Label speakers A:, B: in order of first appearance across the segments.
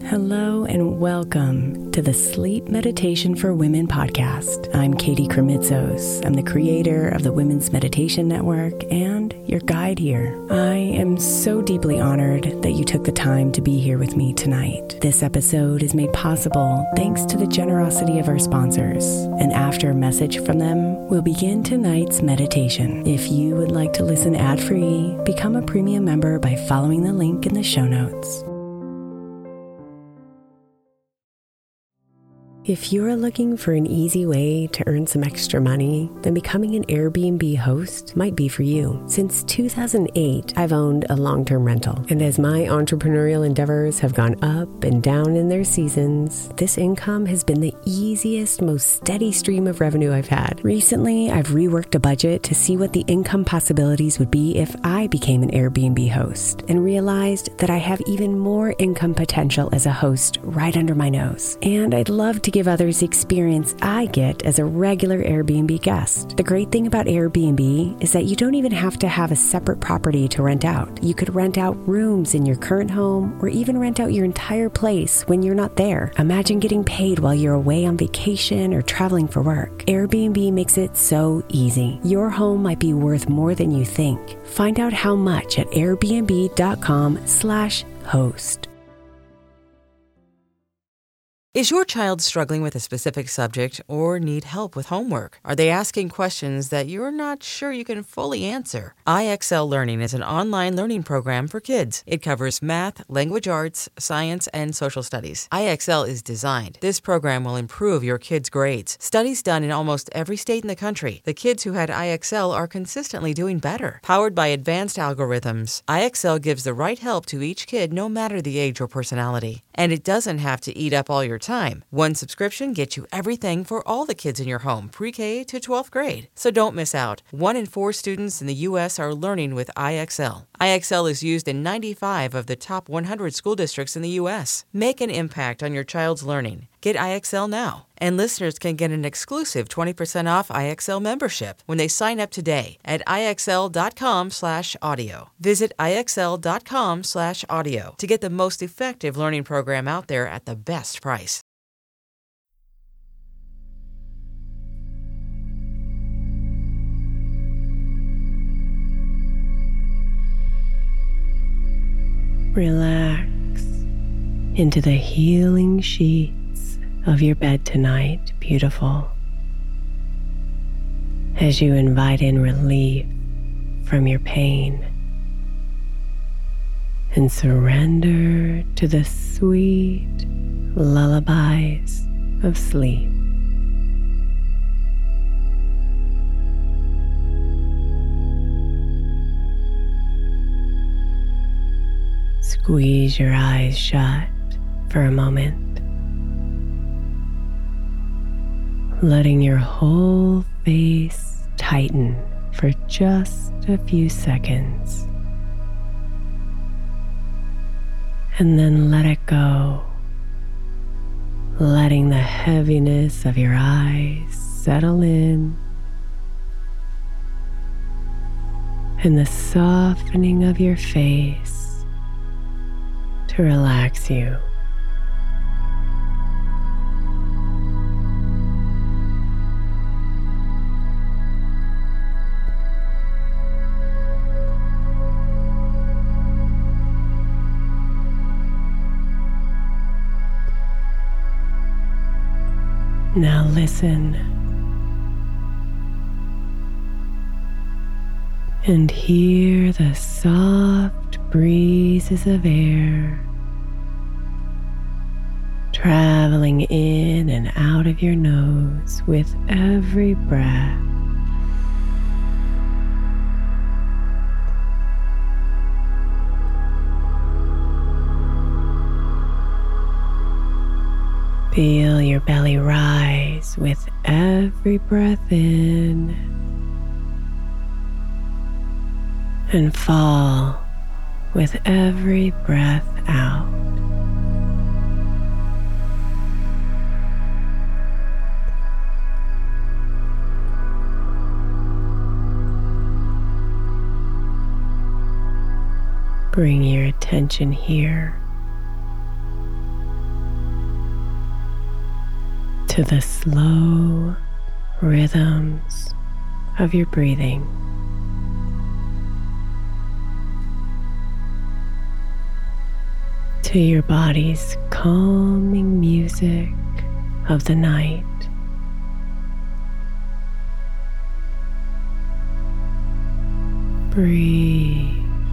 A: Hello and welcome to the Sleep Meditation for Women podcast. I'm Katie Kremitzos. I'm the creator of the Women's Meditation Network and your guide here. I am so deeply honored that you took the time to be here with me tonight. This episode is made possible thanks to the generosity of our sponsors. And after a message from them, we'll begin tonight's meditation. If you would like to listen ad-free, become a premium member by following the link in the show notes. If you're looking for an easy way to earn some extra money, then becoming an Airbnb host might be for you. Since 2008, I've owned a long-term rental. And as my entrepreneurial endeavors have gone up and down in their seasons, this income has been the easiest, most steady stream of revenue I've had. Recently, I've reworked a budget to see what the income possibilities would be if I became an Airbnb host, and realized that I have even more income potential as a host right under my nose. And I'd love to give others the experience I get as a regular Airbnb guest. The great thing about Airbnb is that you don't even have to have a separate property to rent out. You could rent out rooms in your current home or even rent out your entire place when you're not there. Imagine getting paid while you're away on vacation or traveling for work. Airbnb makes it so easy. Your home might be worth more than you think. Find out how much at airbnb.com/host.
B: Is your child struggling with a specific subject or need help with homework? Are they asking questions that you're not sure you can fully answer? IXL Learning is an online learning program for kids. It covers math, language arts, science, and social studies. IXL is designed. This program will improve your kids' grades. Studies done in almost every state in the country. The kids who had IXL are consistently doing better. Powered by advanced algorithms, IXL gives the right help to each kid no matter the age or personality. And it doesn't have to eat up all your time. One subscription gets you everything for all the kids in your home, pre-K to 12th grade. So don't miss out. 1 in 4 students in the U.S. are learning with IXL. IXL is used in 95 of the top 100 school districts in the U.S. Make an impact on your child's learning. Get IXL now. And listeners can get an exclusive 20% off IXL membership when they sign up today at IXL.com/audio. Visit IXL.com/audio to get the most effective learning program out there at the best price.
A: Relax into the healing sheets of your bed tonight, beautiful, as you invite in relief from your pain and surrender to the sweet lullabies of sleep. Squeeze your eyes shut for a moment, letting your whole face tighten for just a few seconds. And then let it go, letting the heaviness of your eyes settle in and the softening of your face to relax you. Now listen and hear the soft breezes of air traveling in and out of your nose with every breath. Feel your belly rise with every breath in and fall with every breath out. Bring your attention here to the slow rhythms of your breathing. To your body's calming music of the night. Breathe.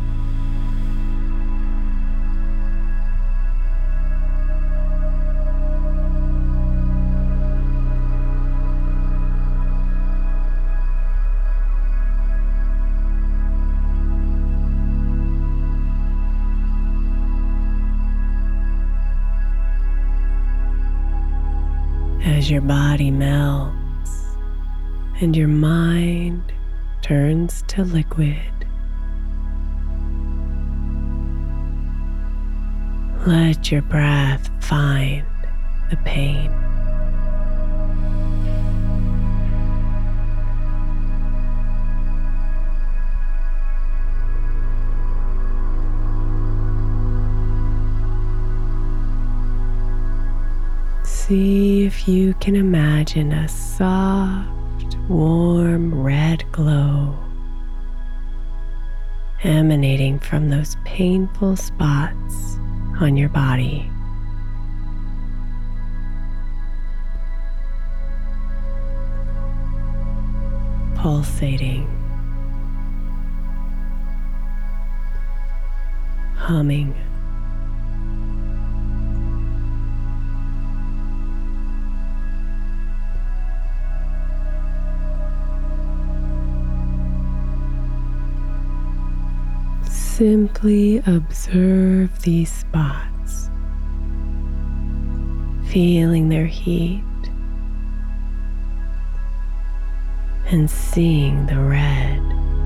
A: As your body melts and your mind turns to liquid, let your breath find the pain. See if you can imagine a soft, warm red glow emanating from those painful spots on your body. Pulsating, humming. Simply observe these spots, feeling their heat and seeing the red.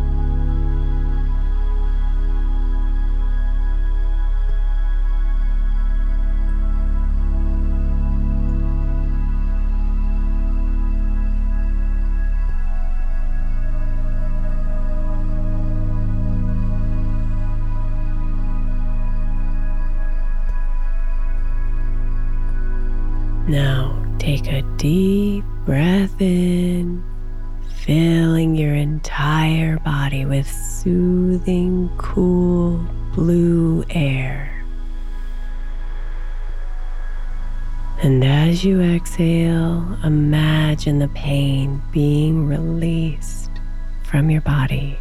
A: Now take a deep breath in, filling your entire body with soothing, cool blue air. And as you exhale, imagine the pain being released from your body,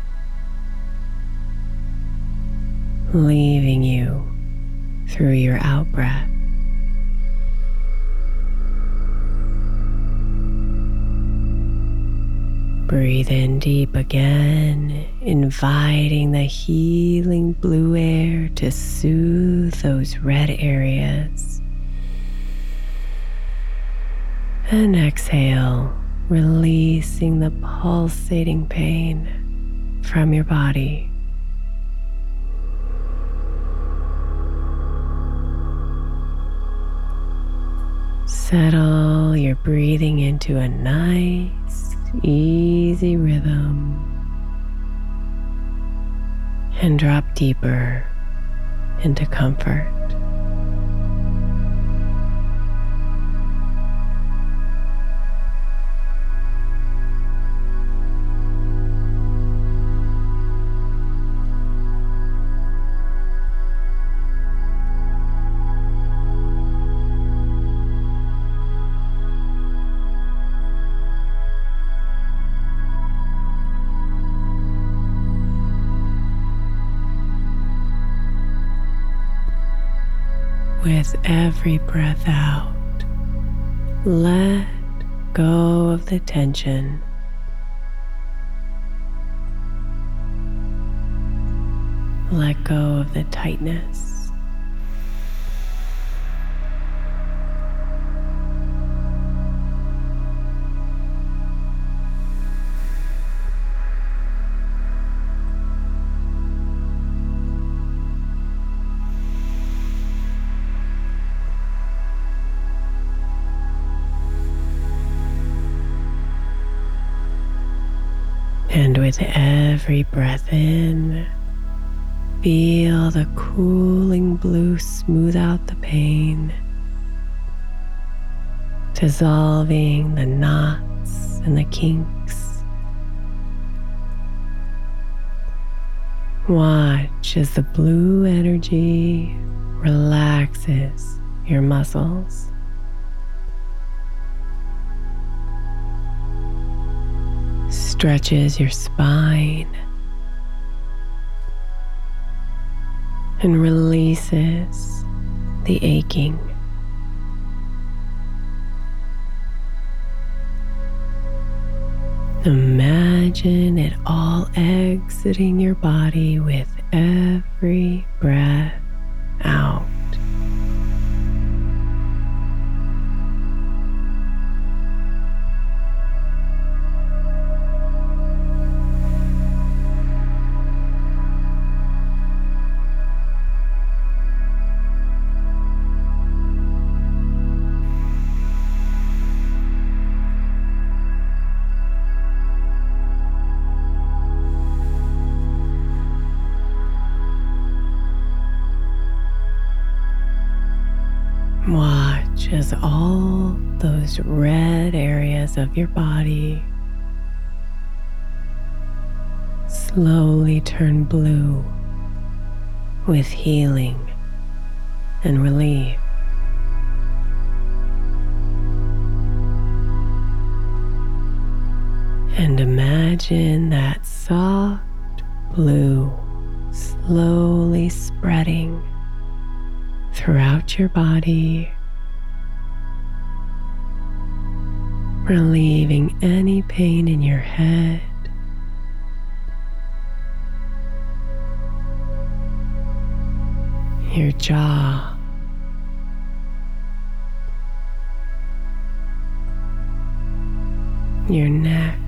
A: leaving you through your out-breath. Breathe in deep again, inviting the healing blue air to soothe those red areas. And exhale, releasing the pulsating pain from your body. Settle your breathing into a nice, easy rhythm and drop deeper into comfort. With every breath out, let go of the tension. Let go of the tightness. And with every breath in, feel the cooling blue smooth out the pain, dissolving the knots and the kinks. Watch as the blue energy relaxes your muscles. Stretches your spine and releases the aching. Imagine it all exiting your body with every breath out. Watch as all those red areas of your body slowly turn blue with healing and relief. And imagine that soft blue slowly spreading throughout your body, relieving any pain in your head, your jaw, your neck,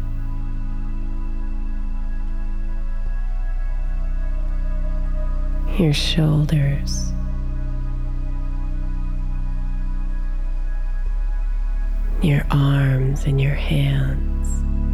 A: your shoulders, your arms and your hands.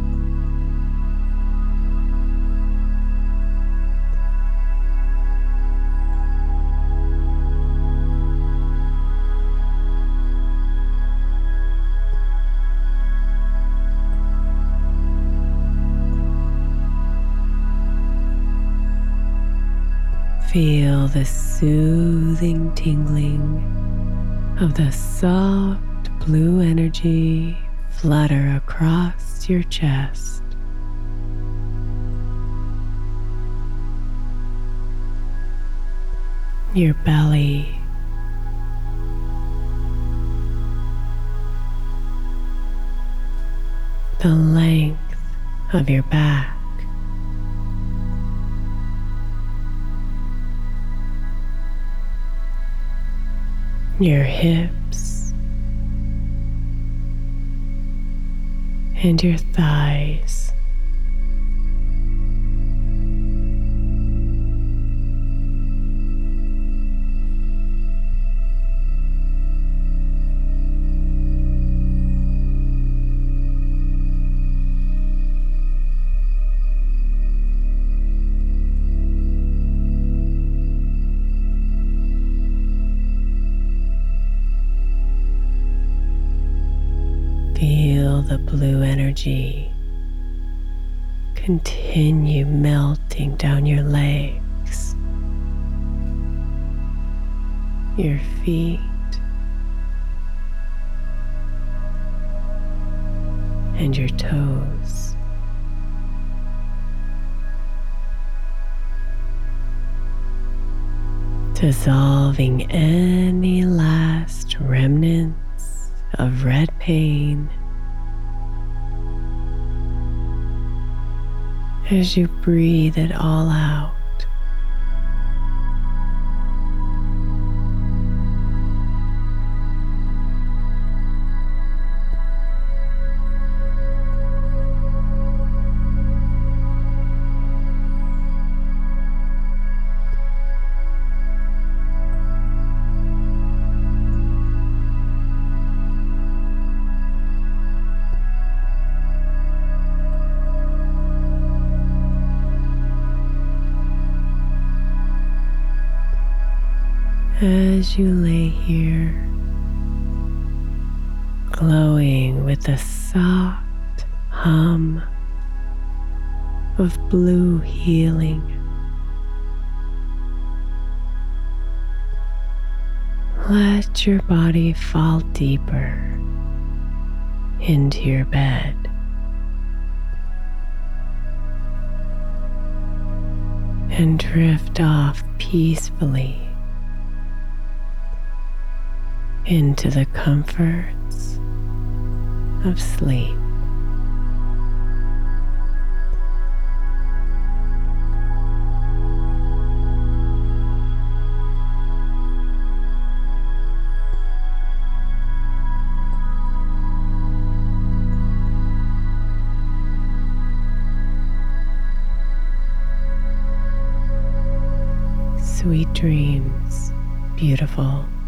A: Feel the soothing tingling of the soft blue energy flutter across your chest. Your belly, the length of your back, your hips and your thighs. Feel the blue energy continue melting down your legs, your feet, and your toes. Dissolving any last remnants of red pain as you breathe it all out. As you lay here, glowing with the soft hum of blue healing. Let your body fall deeper into your bed. And drift off peacefully into the comforts of sleep. Sweet dreams, beautiful.